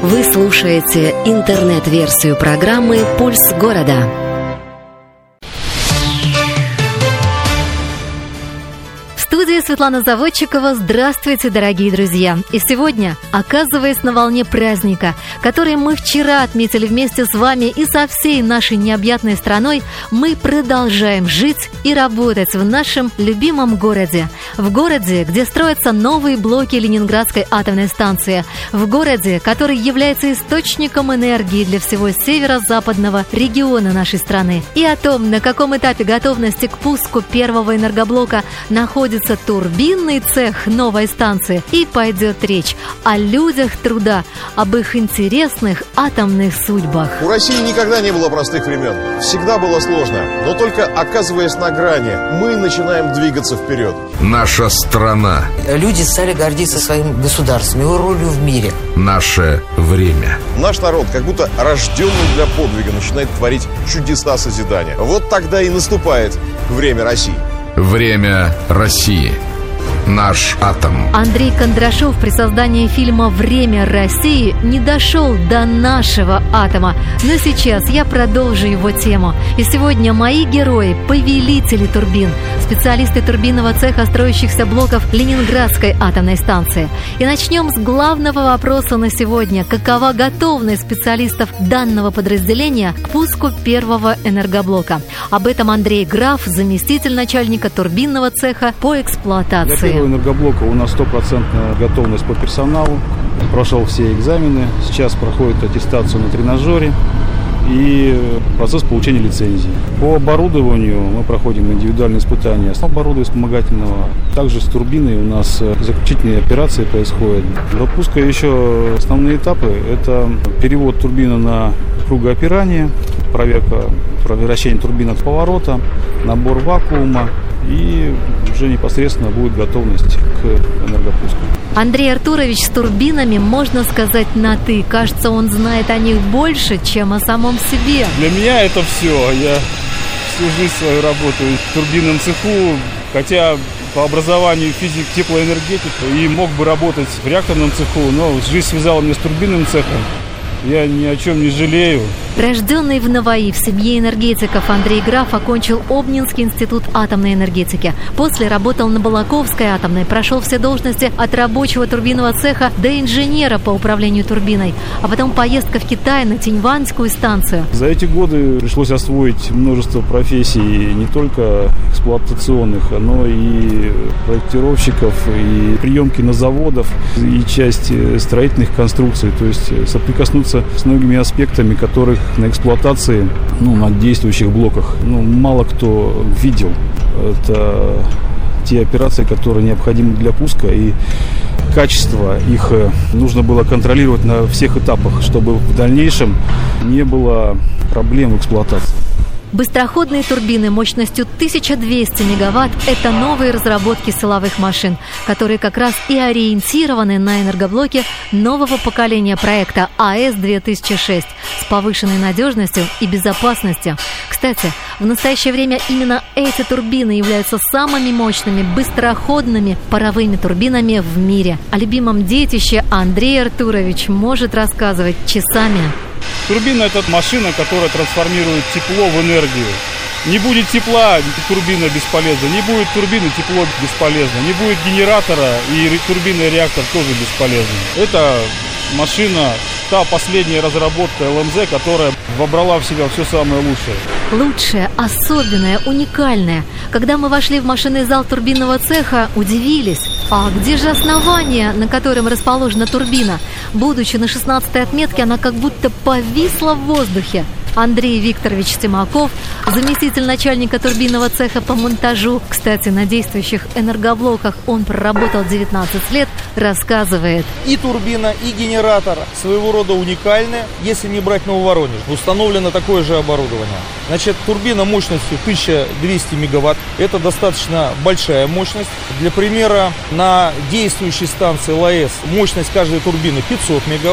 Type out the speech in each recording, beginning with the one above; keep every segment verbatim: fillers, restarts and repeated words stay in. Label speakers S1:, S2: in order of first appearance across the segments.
S1: Вы слушаете интернет-версию программы «Пульс города». В студии Светлана Заводчикова. Здравствуйте, дорогие друзья! И сегодня, оказываясь на волне праздника, который мы вчера отметили вместе с вами и со всей нашей необъятной страной, мы продолжаем жить и работать в нашем любимом городе. В городе, где строятся новые блоки Ленинградской атомной станции. В городе, который является источником энергии для всего северо-западного региона нашей страны. И о том, на каком этапе готовности к пуску первого энергоблока находится турбинный цех новой станции, и пойдет речь о людях труда, об их интересных атомных судьбах.
S2: У России никогда не было простых времен. Всегда было сложно. Но только оказываясь на грани, мы начинаем двигаться вперед.
S3: Наша страна.
S4: Люди стали гордиться своим государством, его ролью в мире.
S3: Наше время.
S2: Наш народ, как будто рожденный для подвига, начинает творить чудеса созидания. Вот тогда и наступает время России.
S3: Время России. Наш атом.
S1: Андрей Кондрашов при создании фильма «Время России» не дошел до нашего атома. Но сейчас я продолжу его тему. И сегодня мои герои – повелители турбин, специалисты турбинного цеха строящихся блоков Ленинградской атомной станции. И начнем с главного вопроса на сегодня. Какова готовность специалистов данного подразделения к пуску первого энергоблока? Об этом Андрей Граф, заместитель начальника турбинного цеха по эксплуатации.
S5: Первого энергоблока у нас стопроцентная готовность по персоналу. Прошел все экзамены. Сейчас проходит аттестацию на тренажере и процесс получения лицензии. По оборудованию мы проходим индивидуальные испытания оборудования вспомогательного. Также с турбиной у нас заключительные операции происходят. До пуска еще основные этапы – это перевод турбины на кругоопирание, проверка вращения турбины от поворота, набор вакуума. И уже непосредственно будет готовность к энергопуску.
S1: Андрей Артурович с турбинами, можно сказать, на «ты». Кажется, он знает о них больше, чем о самом себе.
S5: Для меня это все. Я всю жизнь свою работаю в турбинном цеху, хотя по образованию физик теплоэнергетика и мог бы работать в реакторном цеху, но жизнь связала меня с турбинным цехом. Я ни о чем не жалею.
S1: Рожденный в Наваи в семье энергетиков, Андрей Граф окончил Обнинский институт атомной энергетики. После работал на Балаковской атомной, прошел все должности от рабочего турбинного цеха до инженера по управлению турбиной. А потом поездка в Китай на Тиньваньскую станцию.
S5: За эти годы пришлось освоить множество профессий, не только эксплуатационных, но и проектировщиков, и приемки на заводах, и часть строительных конструкций. То есть соприкоснуться с многими аспектами, которых на эксплуатации, ну, на действующих блоках, ну, мало кто видел. Это те операции, которые необходимы для пуска, и качество их нужно было контролировать на всех этапах, чтобы в дальнейшем не было проблем в эксплуатации.
S1: Быстроходные турбины мощностью тысяча двести мегаватт – это новые разработки силовых машин, которые как раз и ориентированы на энергоблоки нового поколения проекта а эс две тысячи шесть с повышенной надежностью и безопасностью. Кстати, в настоящее время именно эти турбины являются самыми мощными быстроходными паровыми турбинами в мире. О любимом детище Андрей Артурович может рассказывать часами.
S5: Турбина – это машина, которая трансформирует тепло в энергию. Не будет тепла, турбина бесполезна. Не будет турбины, тепло бесполезно. Не будет генератора, и турбина и реактор тоже бесполезны. Это машина, та последняя разработка эл эм зет, которая вобрала в себя все самое лучшее.
S1: Лучшее, особенное, уникальное. Когда мы вошли в машинный зал турбинного цеха, удивились. А где же основание, на котором расположена турбина? Будучи на шестнадцатой отметке, она как будто повисла в воздухе. Андрей Викторович Тимаков, заместитель начальника турбинного цеха по монтажу, кстати, на действующих энергоблоках он проработал девятнадцать лет, рассказывает.
S6: И турбина, и генератор своего рода уникальны, если не брать Нововоронеж. Установлено такое же оборудование. Значит, турбина мощностью тысяча двести мегаватт. Это достаточно большая мощность. Для примера, на действующей станции эл а эс мощность каждой турбины пятьсот мегаватт.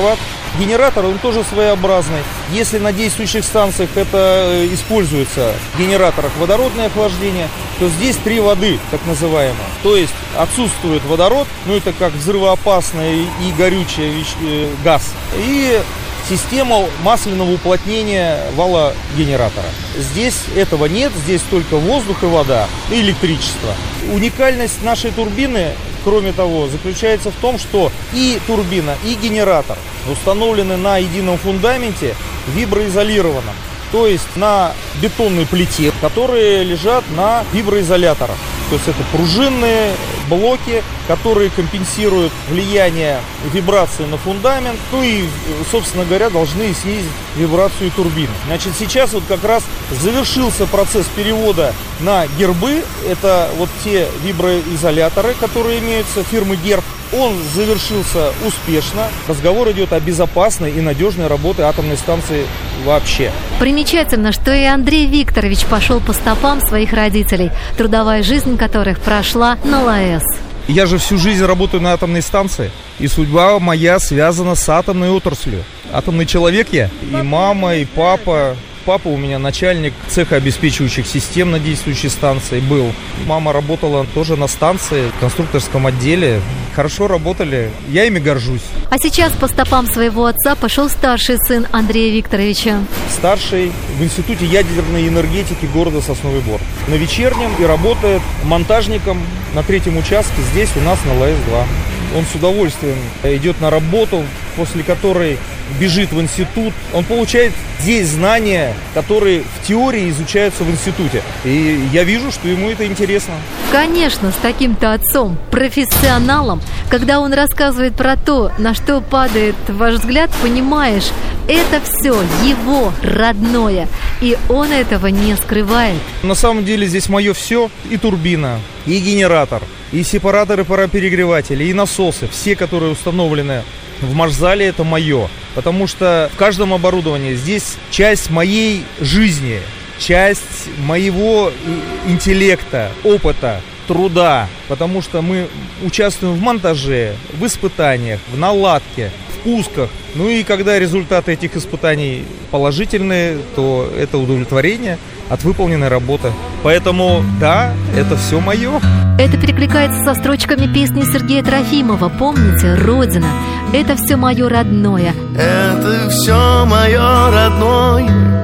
S6: Генератор, он тоже своеобразный. Если на действующих станциях это используется в генераторах водородное охлаждение, то здесь три воды, так называемые. То есть отсутствует водород, ну это как взрывоопасный и горючий газ. И система масляного уплотнения вала генератора. Здесь этого нет, здесь только воздух и вода, и электричество. Уникальность нашей турбины, кроме того, заключается в том, что и турбина, и генератор установлены на едином фундаменте, виброизолированном. То есть на бетонной плите, которые лежат на виброизоляторах. То есть это пружинные блоки, которые компенсируют влияние вибрации на фундамент, ну и, собственно говоря, должны снизить вибрацию турбины. Значит, сейчас вот как раз завершился процесс перевода на гербы. Это вот те виброизоляторы, которые имеются фирмы Герб. Он завершился успешно. Разговор идет о безопасной и надежной работе атомной станции вообще.
S1: Примечательно, что и Андрей Викторович пошел по стопам своих родителей, трудовая жизнь которых прошла на ЛАЭС.
S6: Я же всю жизнь работаю на атомной станции, и судьба моя связана с атомной отраслью. Атомный человек я, и мама, и папа. Папа у меня начальник цеха обеспечивающих систем на действующей станции был. Мама работала тоже на станции, в конструкторском отделе. Хорошо работали, я ими горжусь.
S1: А сейчас по стопам своего отца пошел старший сын Андрея Викторовича.
S6: Старший в Институте ядерной энергетики города Сосновый Бор. На вечернем и работает монтажником на третьем участке здесь у нас на ЛАЭС два. Он с удовольствием идет на работу, после которой бежит в институт. Он получает здесь знания, которые в теории изучаются в институте. И я вижу, что ему это интересно.
S1: Конечно, с таким-то отцом, профессионалом, когда он рассказывает про то, на что падает ваш взгляд, понимаешь, это все его родное. И он этого не скрывает.
S6: На самом деле здесь мое все. И турбина, и генератор, и сепараторы пароперегреватели, и насосы. Все, которые установлены в машзале, это мое. Потому что в каждом оборудовании здесь часть моей жизни, часть моего интеллекта, опыта, труда. Потому что мы участвуем в монтаже, в испытаниях, в наладке, в пусках. Ну и когда результаты этих испытаний положительные, то это удовлетворение от выполненной работы. Поэтому, да, это все мое.
S1: Это перекликается со строчками песни Сергея Трофимова. Помните, «Родина» — это все мое родное.
S7: Это все мое родное,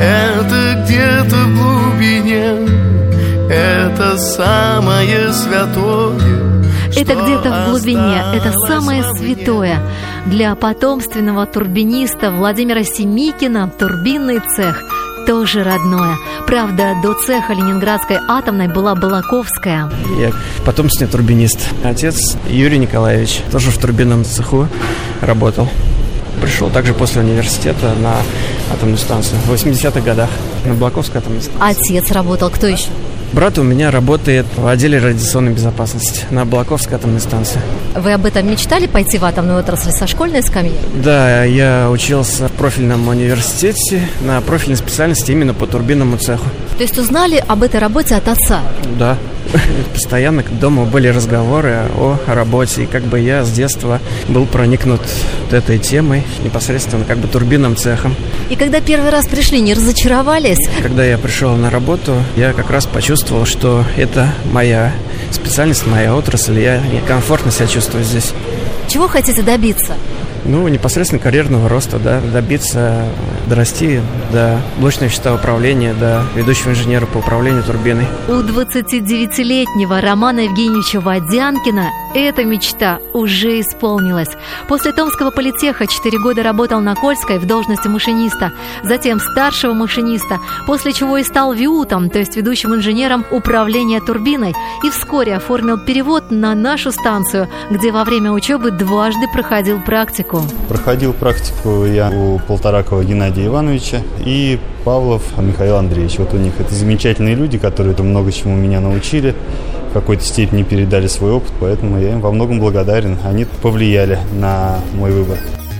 S7: это где-то в глубине, это самое святое.
S1: Это где-то в глубине, это самое святое. Для потомственного турбиниста Владимира Семикина турбинный цех тоже родное. Правда, до цеха Ленинградской атомной была Балаковская.
S8: Я потомственный турбинист. Отец Юрий Николаевич тоже в турбинном цеху работал. Пришел также после университета на атомную станцию в восьмидесятых годах на Балаковской атомной станции.
S1: Отец работал, кто еще?
S8: Брат у меня работает в отделе радиационной безопасности на Балаковской атомной станции.
S1: Вы об этом мечтали, пойти в атомную отрасль со школьной скамьи?
S8: Да, я учился в профильном университете на профильной специальности именно по турбинному цеху.
S1: То есть узнали об этой работе от отца?
S8: Да. Постоянно дома были разговоры о работе. И как бы я с детства был проникнут этой темой, непосредственно как бы турбинным цехом.
S1: И когда первый раз пришли, не разочаровались?
S8: Когда я пришел на работу, я как раз почувствовал, что это моя специальность, моя отрасль. Я комфортно себя чувствую здесь.
S1: Чего хотите добиться?
S8: Ну, непосредственно карьерного роста, да, добиться, дорасти до блочного счета управления, до ведущего инженера по управлению турбиной.
S1: У двадцатидевятилетнего Романа Евгеньевича Водянкина эта мечта уже исполнилась. После Томского политеха четыре года работал на Кольской в должности машиниста, затем старшего машиниста, после чего и стал ВИУТом, то есть ведущим инженером управления турбиной, и вскоре оформил перевод на нашу станцию, где во время учебы дважды проходил практику.
S9: Проходил практику я у Полторакова Геннадия Ивановича и Павлов Михаил Андреевич. Вот у них это замечательные люди, которые много чему меня научили, в какой-то степени передали свой опыт, поэтому я им во многом благодарен. Они повлияли на мой выбор.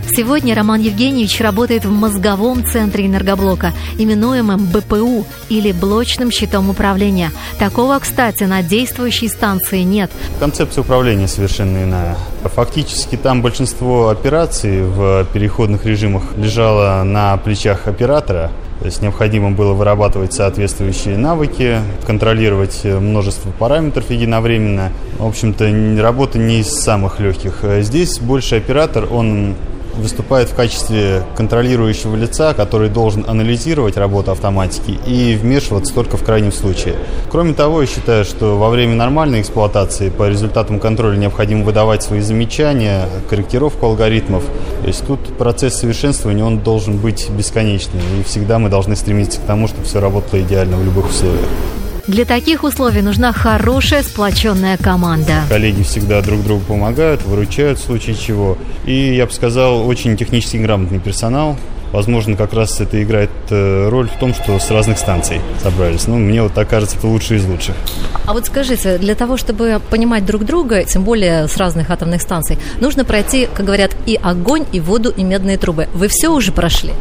S1: Сегодня Роман Евгеньевич работает в мозговом центре энергоблока, именуемом бэ пэ у или блочным щитом управления. Такого, кстати, на действующей станции нет.
S9: Концепция управления совершенно иная. Фактически там большинство операций в переходных режимах лежало на плечах оператора. То есть необходимо было вырабатывать соответствующие навыки, контролировать множество параметров единовременно. В общем-то, работа не из самых легких. Здесь больше оператор, он выступает в качестве контролирующего лица, который должен анализировать работу автоматики и вмешиваться только в крайнем случае. Кроме того, я считаю, что во время нормальной эксплуатации по результатам контроля необходимо выдавать свои замечания, корректировку алгоритмов. То есть тут процесс совершенствования, он должен быть бесконечным, и всегда мы должны стремиться к тому, чтобы все работало идеально в любых условиях.
S1: Для таких условий нужна хорошая сплоченная команда.
S9: Коллеги всегда друг другу помогают, выручают в случае чего. И, я бы сказал, очень технически грамотный персонал. Возможно, как раз это играет роль в том, что с разных станций собрались. Ну, мне вот так кажется, это лучшие из лучших.
S1: А вот скажите, для того, чтобы понимать друг друга, тем более с разных атомных станций, нужно пройти, как говорят, и огонь, и воду, и медные трубы. Вы все уже прошли?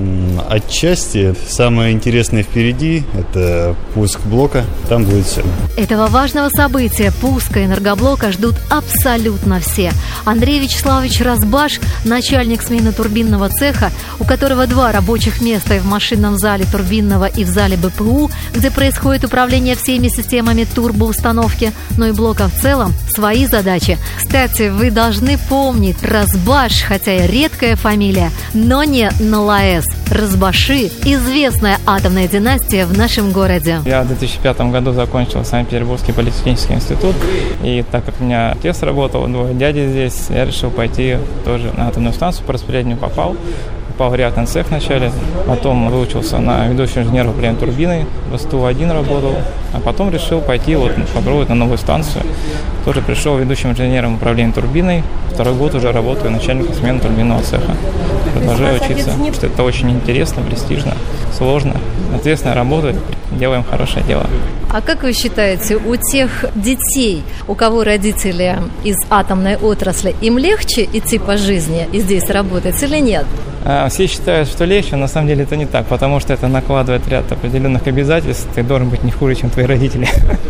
S9: Отчасти. Самое интересное впереди – это пуск блока. Там будет все.
S1: Этого важного события, пуска энергоблока, ждут абсолютно все. Андрей Вячеславович Разбаш, начальник смены турбинного цеха, у которого два рабочих места и в машинном зале турбинного, и в зале бэ пэ у, где происходит управление всеми системами турбоустановки, но и блока в целом, свои задачи. Кстати, вы должны помнить, Разбаш, хотя и редкая фамилия, но не Налаэс. Разбаши – известная атомная династия в нашем городе.
S10: Я в две тысячи пятом году закончил Санкт-Петербургский политехнический институт. И так как у меня отец работал, двое дяди здесь, я решил пойти тоже на атомную станцию, по распределению попал. Попал в реакторный цех вначале, потом выучился на ведущего инженера управления турбиной, в эс тэ у один работал, а потом решил пойти вот попробовать на новую станцию. Тоже пришел ведущим инженером управления турбиной, второй год уже работаю начальником смены турбинного цеха. Продолжаю учиться, потому что это очень интересно, престижно, сложно, ответственная работа, делаем хорошее дело.
S1: А как вы считаете, у тех детей, у кого родители из атомной отрасли, им легче идти по жизни и здесь работать или нет?
S10: Все считают, что легче, но на самом деле это не так, потому что это накладывает ряд определенных обязательств, ты должен быть не хуже, чем твои родители,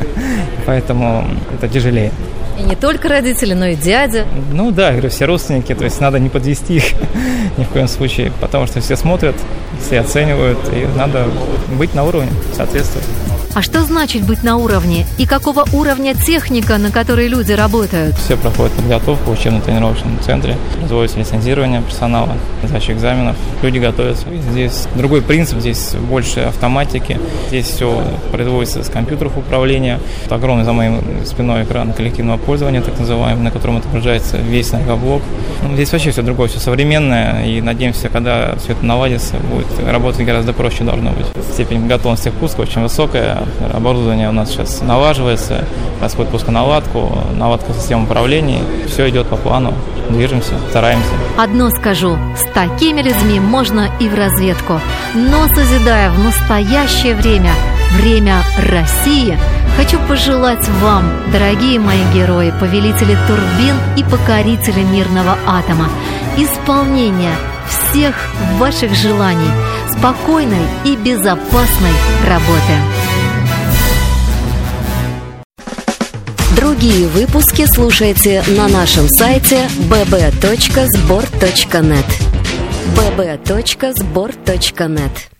S10: поэтому это тяжелее.
S1: И не только родители, но и дядя.
S10: Ну да, я говорю, все родственники, то есть надо не подвести их ни в коем случае, потому что все смотрят, все оценивают, и надо быть на уровне, соответствовать.
S1: А что значит быть на уровне? И какого уровня техника, на которой люди работают?
S10: Все проходят подготовку в учебно-тренировочном центре, производится лицензирование персонала, сдача экзаменов, люди готовятся. Здесь другой принцип, здесь больше автоматики, здесь все производится с компьютеров управления. Это огромный за моей спиной экран коллективного пользования, так называемый, на котором отображается весь энергоблок. Ну, здесь вообще все другое, все современное, и надеемся, когда все это наладится, будет работать гораздо проще должно быть. Степень готовности к пуску очень высокая. Оборудование у нас сейчас налаживается, происходит пусконаладку, наладка системы управления. Все идет по плану, движемся, стараемся.
S1: Одно скажу, с такими людьми можно и в разведку. Но созидая в настоящее время, время России, хочу пожелать вам, дорогие мои герои, повелители турбин и покорители мирного атома, исполнения всех ваших желаний, спокойной и безопасной работы.
S11: Другие выпуски слушайте на нашем сайте би би точка сбор точка нет. би би точка сбор точка нет